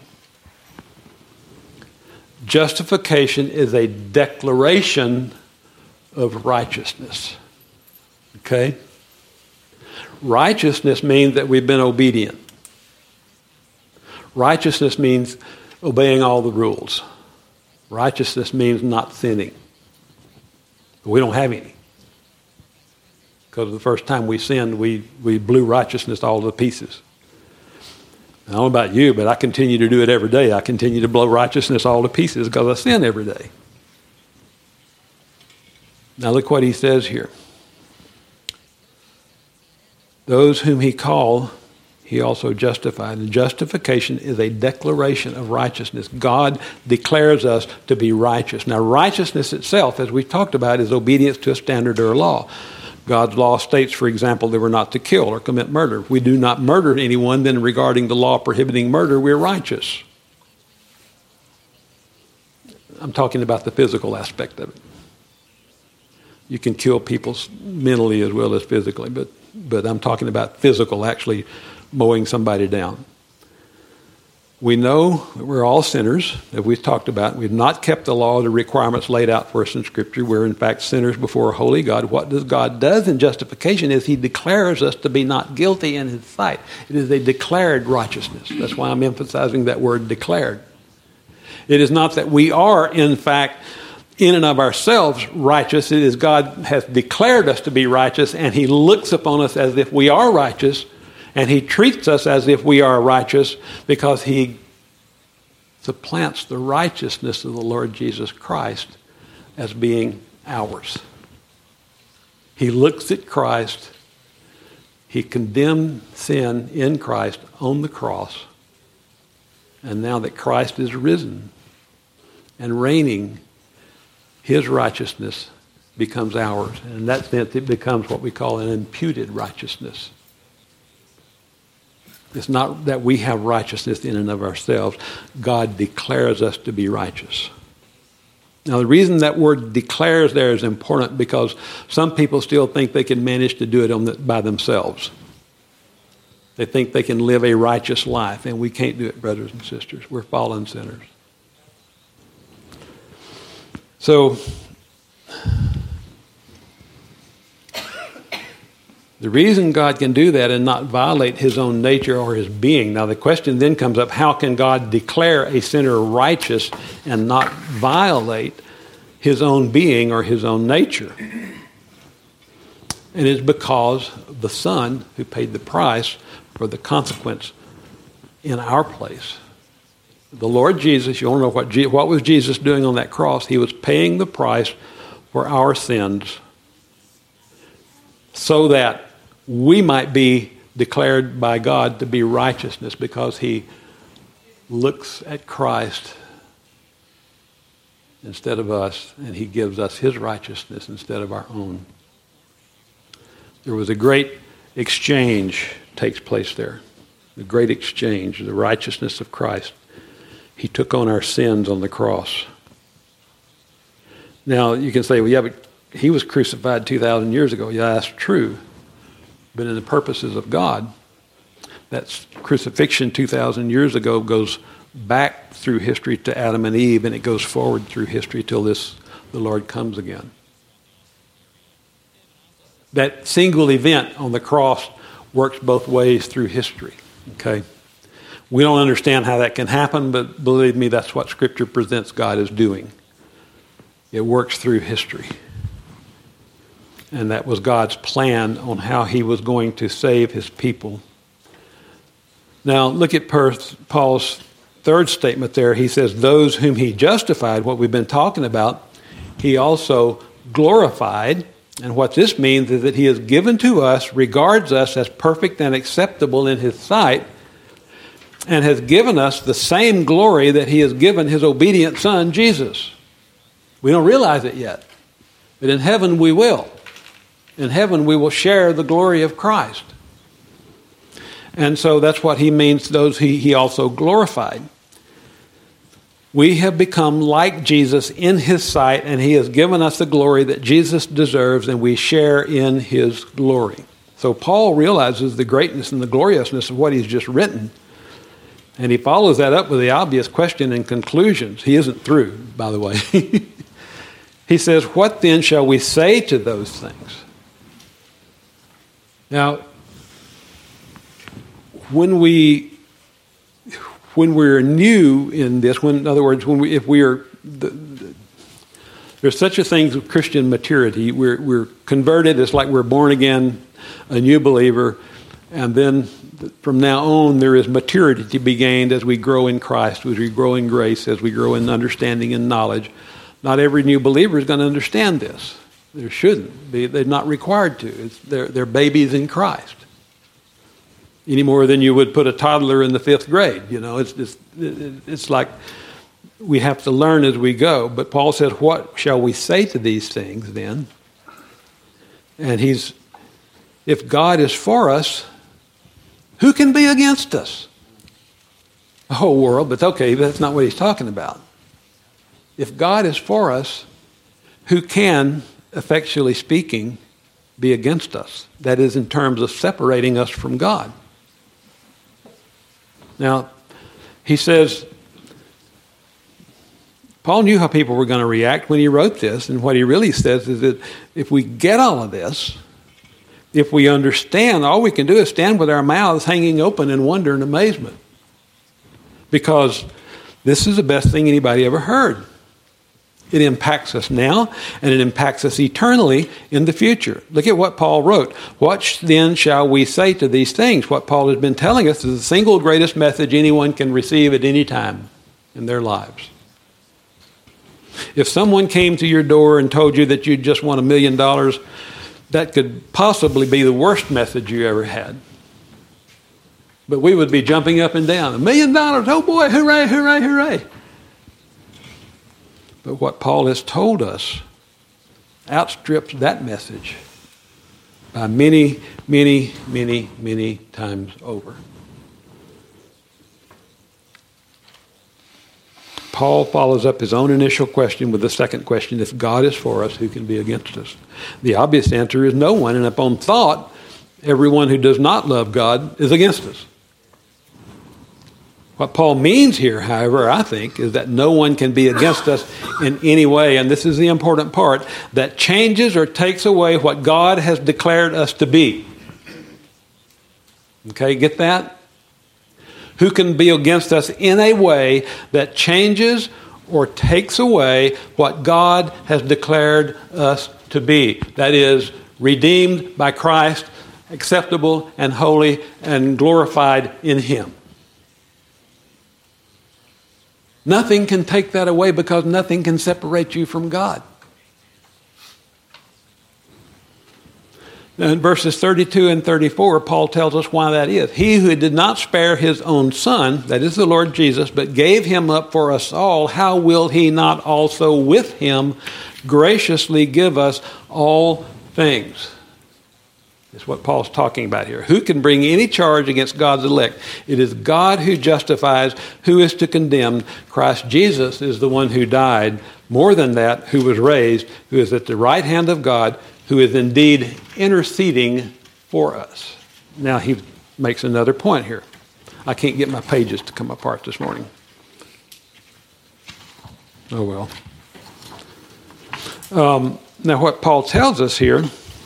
[SPEAKER 1] Justification is a declaration of righteousness. Okay? Righteousness means that we've been obedient. Righteousness means obeying all the rules. Righteousness means not sinning. We don't have any. Because the first time we sinned, we, we blew righteousness all to pieces. I don't know about you, but I continue to do it every day. I continue to blow righteousness all to pieces because I sin every day. Now look what he says here. Those whom he called, he also justified. And justification is a declaration of righteousness. God declares us to be righteous. Now righteousness itself, as we've talked about, is obedience to a standard or a law. God's law states, for example, that we're not to kill or commit murder. If we do not murder anyone, then regarding the law prohibiting murder, we're righteous. I'm talking about the physical aspect of it. You can kill people mentally as well as physically, but, but I'm talking about physical, actually mowing somebody down. We know that we're all sinners, as we've talked about. We've not kept the law, the requirements laid out for us in Scripture. We're, in fact, sinners before a holy God. What does God does in justification is he declares us to be not guilty in his sight. It is a declared righteousness. That's why I'm emphasizing that word declared. It is not that we are, in fact, in and of ourselves righteous. It is God has declared us to be righteous, and he looks upon us as if we are righteous. And he treats us as if we are righteous because he supplants the righteousness of the Lord Jesus Christ as being ours. He looks at Christ He condemned sin in Christ on the cross. And now that Christ is risen and reigning, his righteousness becomes ours. And in that sense, it becomes what we call an imputed righteousness. It's not that we have righteousness in and of ourselves. God declares us to be righteous. Now, the reason that word declares there is important because some people still think they can manage to do it on the, by themselves. They think they can live a righteous life, and we can't do it, brothers and sisters. We're fallen sinners. So, the reason God can do that and not violate his own nature or his being. Now the question then comes up, how can God declare a sinner righteous and not violate his own being or his own nature? And it's because of the Son who paid the price for the consequence in our place. The Lord Jesus, you want to know what, Je- what was Jesus doing on that cross? He was paying the price for our sins so that we might be declared by God to be righteousness because he looks at Christ instead of us, and he gives us his righteousness instead of our own. There was a great exchange takes place there. The great exchange, the righteousness of Christ. He took on our sins on the cross. Now, you can say, well, yeah, but he was crucified two thousand years ago. Yeah, that's true. But in the purposes of God, that crucifixion two thousand years ago goes back through history to Adam and Eve, and it goes forward through history till this, the Lord comes again. That single event on the cross works both ways through history. Okay? We don't understand how that can happen, but believe me, that's what Scripture presents God as doing. It works through history. And that was God's plan on how he was going to save his people. Now, look at Paul's third statement there. He says, those whom he justified, what we've been talking about, he also glorified. And what this means is that he has given to us, regards us as perfect and acceptable in his sight, and has given us the same glory that he has given his obedient son, Jesus. We don't realize it yet, but in heaven we will. In heaven we will share the glory of Christ. And so that's what he means, those he, he also glorified. We have become like Jesus in his sight, and he has given us the glory that Jesus deserves, and we share in his glory. So Paul realizes the greatness and the gloriousness of what he's just written, and he follows that up with the obvious question and conclusions. He isn't through, by the way. He says, what then shall we say to those things? Now, when we when we're new in this, when in other words, when we if we are the, the, there's such a thing as Christian maturity. We're we're converted. It's like we're born again, a new believer, and then from now on there is maturity to be gained as we grow in Christ, as we grow in grace, as we grow in understanding and knowledge. Not every new believer is going to understand this. There shouldn't be. They're not required to. It's, they're, they're babies in Christ. Any more than you would put a toddler in the fifth grade. You know, it's, it's, it's like we have to learn as we go. But Paul says, what shall we say to these things then? And he's, if God is for us, who can be against us? The whole world, but okay, that's not what he's talking about. If God is for us, who can, effectually speaking, be against us? That is, in terms of separating us from God. Now, he says, Paul knew how people were going to react when he wrote this, and what he really says is that if we get all of this, if we understand, all we can do is stand with our mouths hanging open in wonder and amazement. Because this is the best thing anybody ever heard. It impacts us now, and it impacts us eternally in the future. Look at what Paul wrote. What then shall we say to these things? What Paul has been telling us is the single greatest message anyone can receive at any time in their lives. If someone came to your door and told you that you just won a million dollars, that could possibly be the worst message you ever had. But we would be jumping up and down. A million dollars, oh boy, hooray, hooray, hooray. But what Paul has told us outstrips that message by many, many, many, many times over. Paul follows up his own initial question with the second question: if God is for us, who can be against us? The obvious answer is no one, and upon thought, everyone who does not love God is against us. What Paul means here, however, I think, is that no one can be against us in any way, and this is the important part, that changes or takes away what God has declared us to be. Okay, get that? Who can be against us in a way that changes or takes away what God has declared us to be? That is, redeemed by Christ, acceptable and holy and glorified in Him. Nothing can take that away, because nothing can separate you from God. Now in verses thirty-two and thirty-four, Paul tells us why that is. He who did not spare his own son, that is the Lord Jesus, but gave him up for us all, how will he not also with him graciously give us all things? That's what Paul's talking about here. Who can bring any charge against God's elect? It is God who justifies. Who is to condemn? Christ Jesus is the one who died. More than that, who was raised, who is at the right hand of God, who is indeed interceding for us. Now he makes another point here. I can't get my pages to come apart this morning. Oh well. Um, now what Paul tells us here,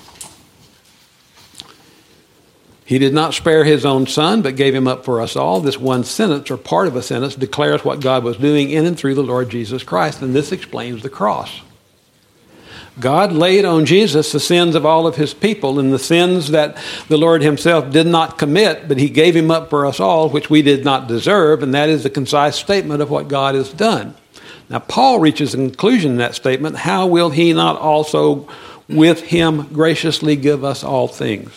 [SPEAKER 1] he did not spare his own son, but gave him up for us all. This one sentence, or part of a sentence, declares what God was doing in and through the Lord Jesus Christ, and this explains the cross. God laid on Jesus the sins of all of his people, and the sins that the Lord himself did not commit, but he gave him up for us all, which we did not deserve, and that is the concise statement of what God has done. Now, Paul reaches a conclusion in that statement: how will he not also with him graciously give us all things?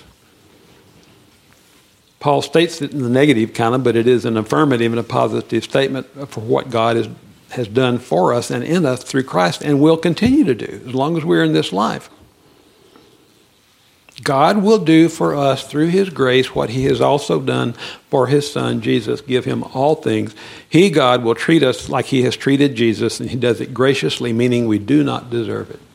[SPEAKER 1] Paul states it in the negative kind of, but it is an affirmative and a positive statement for what God is, has done for us and in us through Christ, and will continue to do as long as we're in this life. God will do for us through his grace what he has also done for his son Jesus. Give him all things. He, God, will treat us like he has treated Jesus, and he does it graciously, meaning we do not deserve it.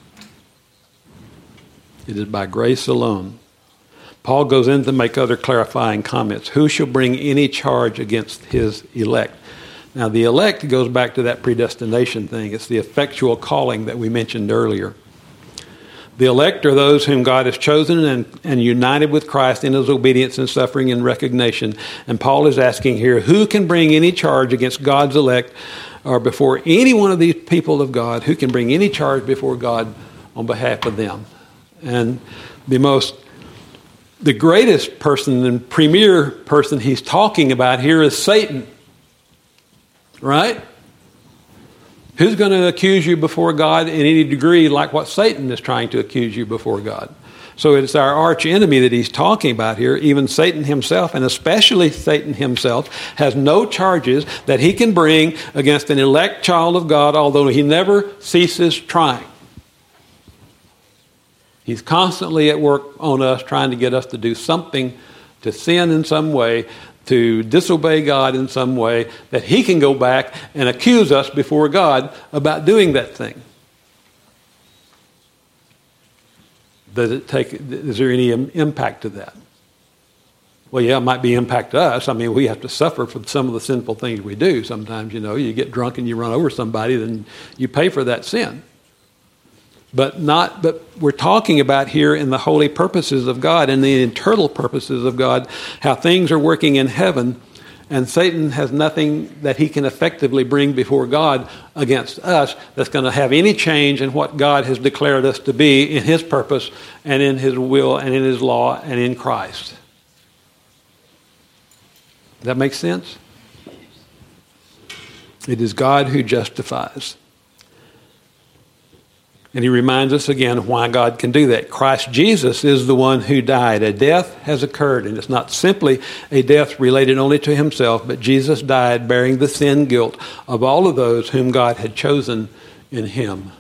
[SPEAKER 1] It is by grace alone. Paul goes in to make other clarifying comments. Who shall bring any charge against his elect? Now, the elect goes back to that predestination thing. It's the effectual calling that we mentioned earlier. The elect are those whom God has chosen and, and united with Christ in his obedience and suffering and recognition. And Paul is asking here, who can bring any charge against God's elect, or before any one of these people of God? Who can bring any charge before God on behalf of them? And the most The greatest person and premier person he's talking about here is Satan. Right? Who's going to accuse you before God in any degree like what Satan is trying to accuse you before God? So it's our arch enemy that he's talking about here. Even Satan himself, and especially Satan himself, has no charges that he can bring against an elect child of God, although he never ceases trying. He's constantly at work on us, trying to get us to do something, to sin in some way, to disobey God in some way, that he can go back and accuse us before God about doing that thing. Does it take, is there any impact to that? Well, yeah, it might be impact to us. I mean, we have to suffer for some of the sinful things we do. Sometimes, you know, you get drunk and you run over somebody, then you pay for that sin. But not. But we're talking about here in the holy purposes of God and the eternal purposes of God, how things are working in heaven, and Satan has nothing that he can effectively bring before God against us that's going to have any change in what God has declared us to be in his purpose and in his will and in his law and in Christ. Does that make sense? It is God who justifies. And he reminds us again why God can do that. Christ Jesus is the one who died. A death has occurred, and it's not simply a death related only to himself, but Jesus died bearing the sin guilt of all of those whom God had chosen in him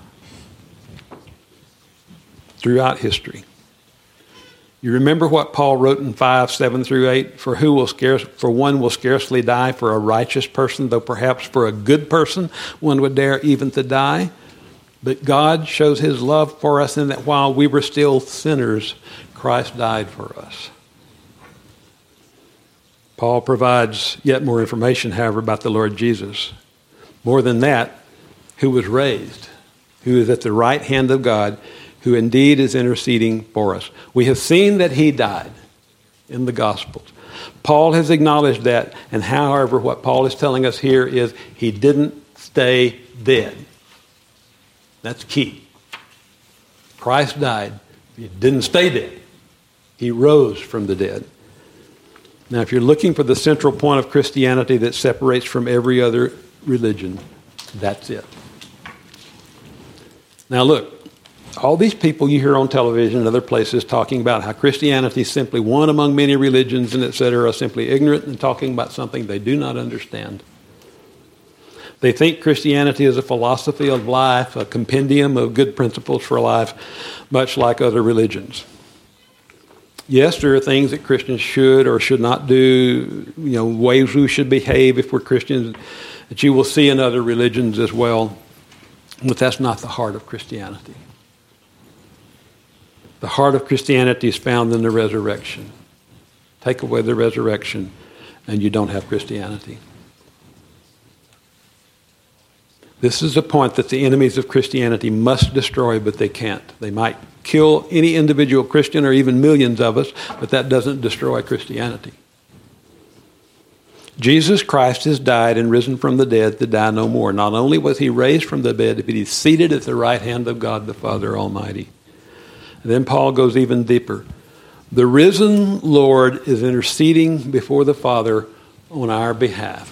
[SPEAKER 1] throughout history. You remember what Paul wrote in five, seven through eight? For who will scarce, for one will scarcely die for a righteous person, though perhaps for a good person one would dare even to die. But God shows his love for us in that while we were still sinners, Christ died for us. Paul provides yet more information, however, about the Lord Jesus. More than that, who was raised, who is at the right hand of God, who indeed is interceding for us. We have seen that he died in the Gospels. Paul has acknowledged that, and however, what Paul is telling us here is he didn't stay dead. That's key. Christ died. He didn't stay dead. He rose from the dead. Now, if you're looking for the central point of Christianity that separates from every other religion, that's it. Now, look, all these people you hear on television and other places talking about how Christianity is simply one among many religions and et cetera are simply ignorant and talking about something they do not understand. They think Christianity is a philosophy of life, a compendium of good principles for life, much like other religions. Yes, there are things that Christians should or should not do, you know, ways we should behave if we're Christians, that you will see in other religions as well. But that's not the heart of Christianity. The heart of Christianity is found in the resurrection. Take away the resurrection, and you don't have Christianity. This is a point that the enemies of Christianity must destroy, but they can't. They might kill any individual Christian or even millions of us, but that doesn't destroy Christianity. Jesus Christ has died and risen from the dead to die no more. Not only was he raised from the dead, but he's seated at the right hand of God the Father Almighty. And then Paul goes even deeper. The risen Lord is interceding before the Father on our behalf.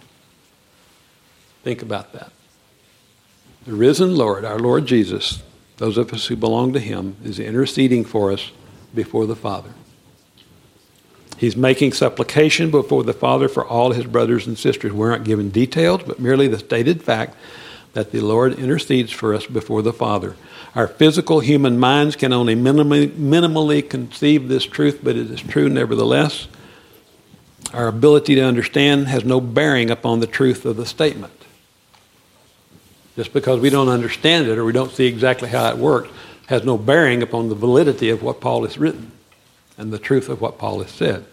[SPEAKER 1] Think about that. The risen Lord, our Lord Jesus, those of us who belong to him, is interceding for us before the Father. He's making supplication before the Father for all his brothers and sisters. We're not given details, but merely the stated fact that the Lord intercedes for us before the Father. Our physical human minds can only minimally, minimally conceive this truth, but it is true nevertheless. Our ability to understand has no bearing upon the truth of the statement. Just because we don't understand it or we don't see exactly how it works has no bearing upon the validity of what Paul has written and the truth of what Paul has said.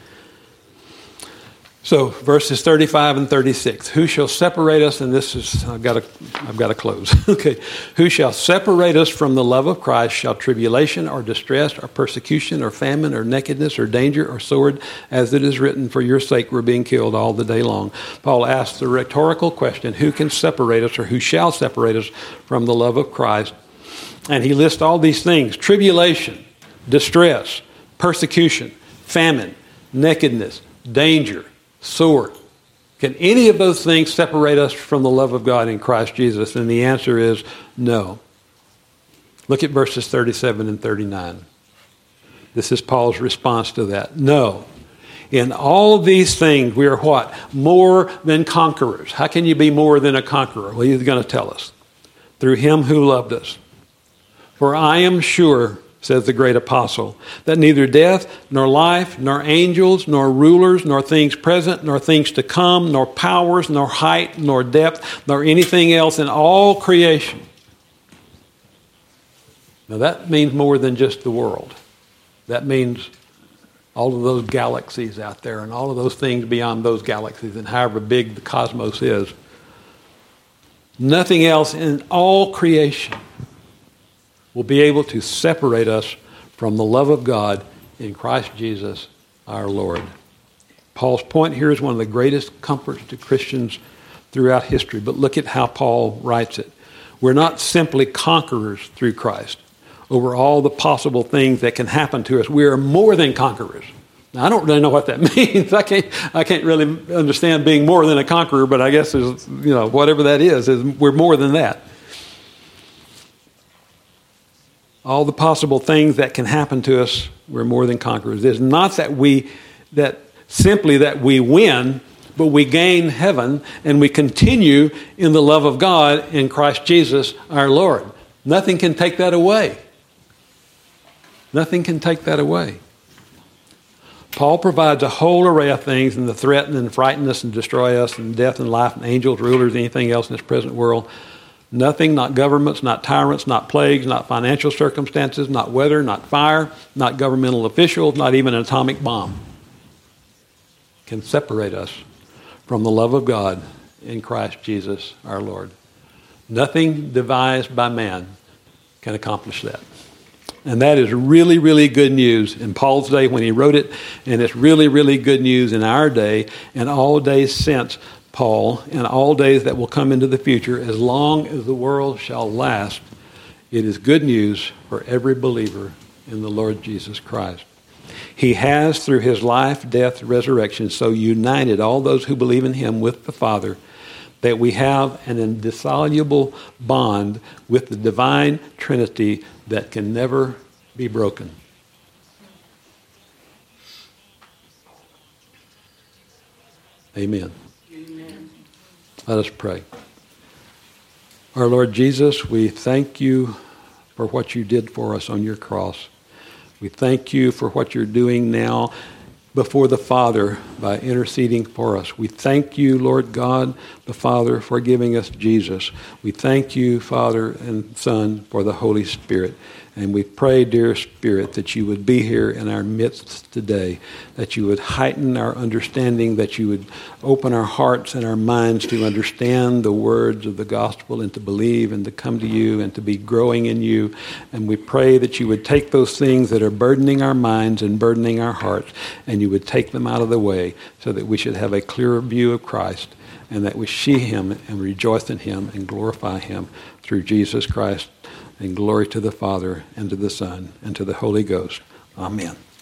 [SPEAKER 1] So verses thirty-five and thirty-six. Who shall separate us? And this is I've got to I've got to close. Okay. Who shall separate us from the love of Christ? Shall tribulation or distress or persecution or famine or nakedness or danger or sword? As it is written, for your sake we're being killed all the day long. Paul asks the rhetorical question, who can separate us or who shall separate us from the love of Christ? And he lists all these things: tribulation, distress, persecution, famine, nakedness, danger, sword. Can any of those things separate us from the love of God in Christ Jesus? And the answer is no. Look at verses thirty-seven and thirty-nine. This is Paul's response to that. No. In all these things we are what? More than conquerors. How can you be more than a conqueror? Well, he's going to tell us. Through him who loved us. For I am sure, says the great apostle, that neither death, nor life, nor angels, nor rulers, nor things present, nor things to come, nor powers, nor height, nor depth, nor anything else in all creation. Now that means more than just the world. That means all of those galaxies out there and all of those things beyond those galaxies and however big the cosmos is. Nothing else in all creation will be able to separate us from the love of God in Christ Jesus our Lord. Paul's point here is one of the greatest comforts to Christians throughout history. But look at how Paul writes it. We're not simply conquerors through Christ over all the possible things that can happen to us. We are more than conquerors. Now, I don't really know what that means. I can't I can't really understand being more than a conqueror, but I guess there's, you know, whatever that is, is we're more than that. all the possible things that can happen to us, we're more than conquerors. It's not that we, that simply that we win, but we gain heaven and we continue in the love of God in Christ Jesus our Lord. Nothing can take that away. Nothing can take that away. Paul provides a whole array of things in the threaten and frighten us and destroy us and death and life and angels, rulers, anything else in this present world. Nothing, not governments, not tyrants, not plagues, not financial circumstances, not weather, not fire, not governmental officials, not even an atomic bomb can separate us from the love of God in Christ Jesus our Lord. Nothing devised by man can accomplish that. And that is really, really good news in Paul's day when he wrote it, and it's really, really good news in our day and all days since Paul and all days that will come into the future. As long as the world shall last, it is good news for every believer in the Lord Jesus Christ. He has, through his life, death, resurrection, so united all those who believe in him with the Father, that we have an indissoluble bond with the divine Trinity that can never be broken. Amen. Amen. Let us pray. Our Lord Jesus, we thank you for what you did for us on your cross. We thank you for what you're doing now before the Father by interceding for us. We thank you, Lord God, the Father, for giving us Jesus. We thank you, Father and Son, for the Holy Spirit. And we pray, dear Spirit, that you would be here in our midst today, that you would heighten our understanding, that you would open our hearts and our minds to understand the words of the gospel and to believe and to come to you and to be growing in you. And we pray that you would take those things that are burdening our minds and burdening our hearts, and you would take them out of the way so that we should have a clearer view of Christ and that we see him and rejoice in him and glorify him through Jesus Christ. And glory to the Father, and to the Son, and to the Holy Ghost. Amen.